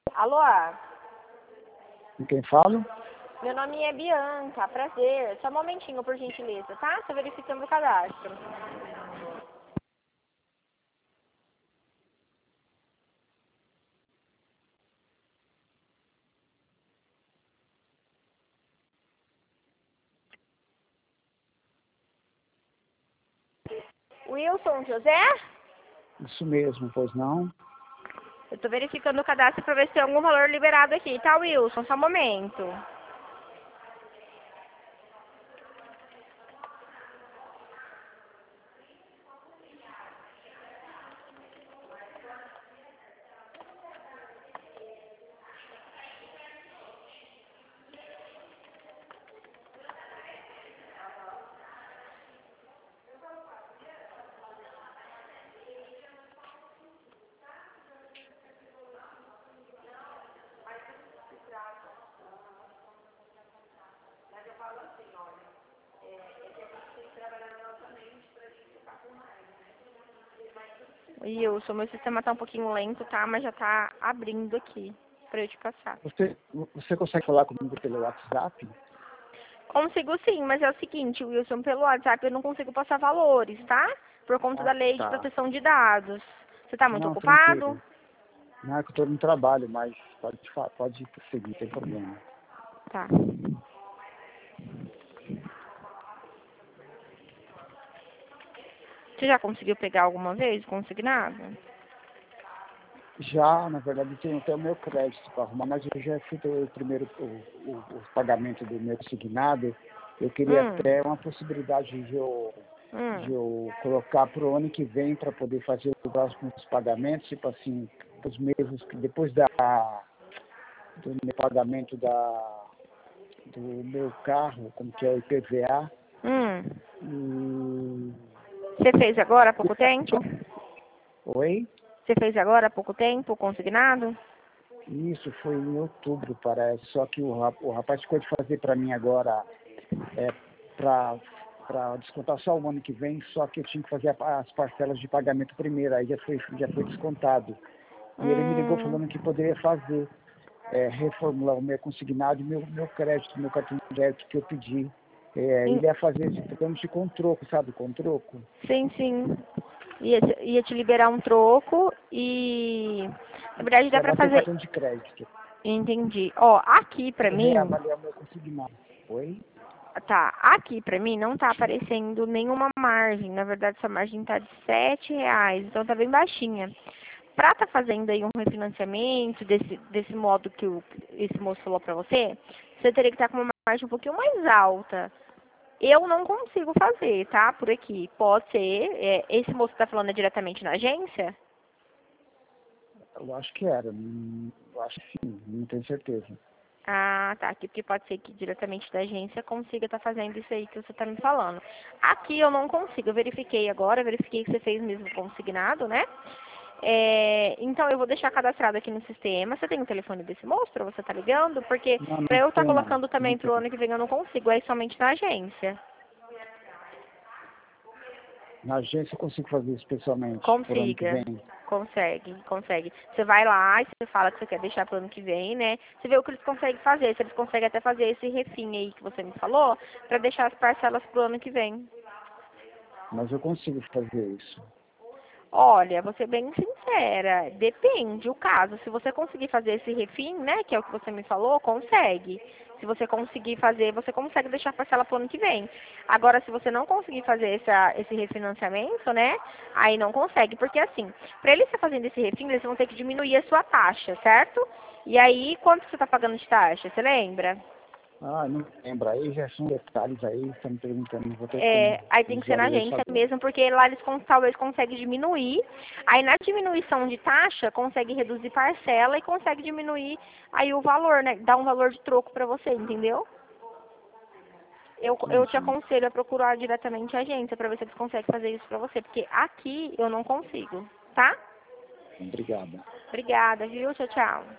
Alô? Com quem falo? Meu nome é Bianca, prazer. Só um momentinho, por gentileza, tá? Tô verificando o cadastro. Wilson José? Isso mesmo, pois não? Eu tô verificando o cadastro pra ver se tem algum valor liberado aqui, tá, Wilson? Só um momento. Wilson, meu sistema tá um pouquinho lento, tá? Mas já tá abrindo aqui pra eu te passar. Você consegue falar comigo pelo WhatsApp? Consigo sim, mas é o seguinte, Wilson, pelo WhatsApp eu não consigo passar valores, tá? Por conta da Ah, lei de tá. proteção de dados. Você tá muito Não, ocupado? tranquilo. Não é que eu estou no trabalho, mas pode prosseguir, não tem problema. Tá. Você já conseguiu pegar alguma vez consignado? Já, na verdade, eu tenho até o meu crédito para arrumar, mas eu já fiz o primeiro o pagamento do meu consignado. Eu queria Hum, até uma possibilidade de hum. eu colocar para o ano que vem para poder fazer os próximos pagamentos, tipo assim, os meses que depois do meu pagamento do meu carro, como que é o IPVA. Hum. E... Você fez agora há pouco tempo? Oi? Você fez agora há pouco tempo consignado? Isso foi em outubro, parece. Só que o rapaz ficou de fazer para mim agora para descontar só o ano que vem, só que eu tinha que fazer as parcelas de pagamento primeiro, aí já foi descontado. E ele me ligou Hum. falando que poderia fazer, reformular o meu consignado e meu crédito, meu cartão de crédito que eu pedi. Em- Ele ia fazer esse trâmite com troco, sabe, com troco. Sim, sim. Ia te liberar um troco e... Na verdade dá Ia pra bater o fazer... cartão de crédito. Entendi. Ó, aqui pra E mim... reavaliar o meu consignado. Oi? Tá, aqui pra mim não tá aparecendo nenhuma margem. Na verdade, essa margem tá de R$ 7, então tá bem baixinha. Pra tá fazendo aí um refinanciamento desse modo que esse moço falou pra você, você teria que estar com uma margem um pouquinho mais alta. Eu não consigo fazer, tá? Por aqui. Pode ser. Esse moço que tá falando é diretamente na agência? Eu acho que era. Eu acho que sim, não tenho certeza. Ah, tá. Aqui porque pode ser que diretamente da agência consiga estar fazendo isso aí que você está me falando. Aqui eu não consigo. Eu verifiquei agora, verifiquei que você fez mesmo consignado, né? Então eu vou deixar cadastrado aqui no sistema. Você tem o telefone desse moço pra você estar ligando? Porque Não, pra não eu estar tenho. colocando Não também pro tenho. ano que vem eu não consigo, é somente na agência. Na agência eu consigo fazer isso pessoalmente, por ano que Consiga. vem. Consegue, consegue. Você vai lá e você fala que você quer deixar pro ano que vem, né? Você vê o que eles conseguem fazer. Se eles conseguem até fazer esse refim aí que você me falou, pra deixar as parcelas pro ano que vem. Mas eu consigo fazer isso. Olha, vou ser bem sincera, depende o caso. Se você conseguir fazer esse refim, né, que é o que você me falou, consegue. Se você conseguir fazer, você consegue deixar a parcela pro ano que vem. Agora, se você não conseguir fazer esse refinanciamento, né, aí não consegue. Porque assim, para eles estar fazendo esse refim, eles vão ter que diminuir a sua taxa, certo? E aí, quanto que você está pagando de taxa? Você lembra? Ah, não lembro. Aí já são detalhes aí, você está me perguntando, não vou ter como Aí tem que ser na visualizar isso agência agora. mesmo, porque lá eles talvez conseguem diminuir. Aí na diminuição de taxa, consegue reduzir parcela e consegue diminuir aí o valor, né? Dar um valor de troco pra você, entendeu? Eu te Entendi. aconselho a procurar diretamente a agência pra ver se eles conseguem fazer isso pra você, porque aqui eu não consigo, tá? Obrigada. Obrigada, viu? Tchau, tchau.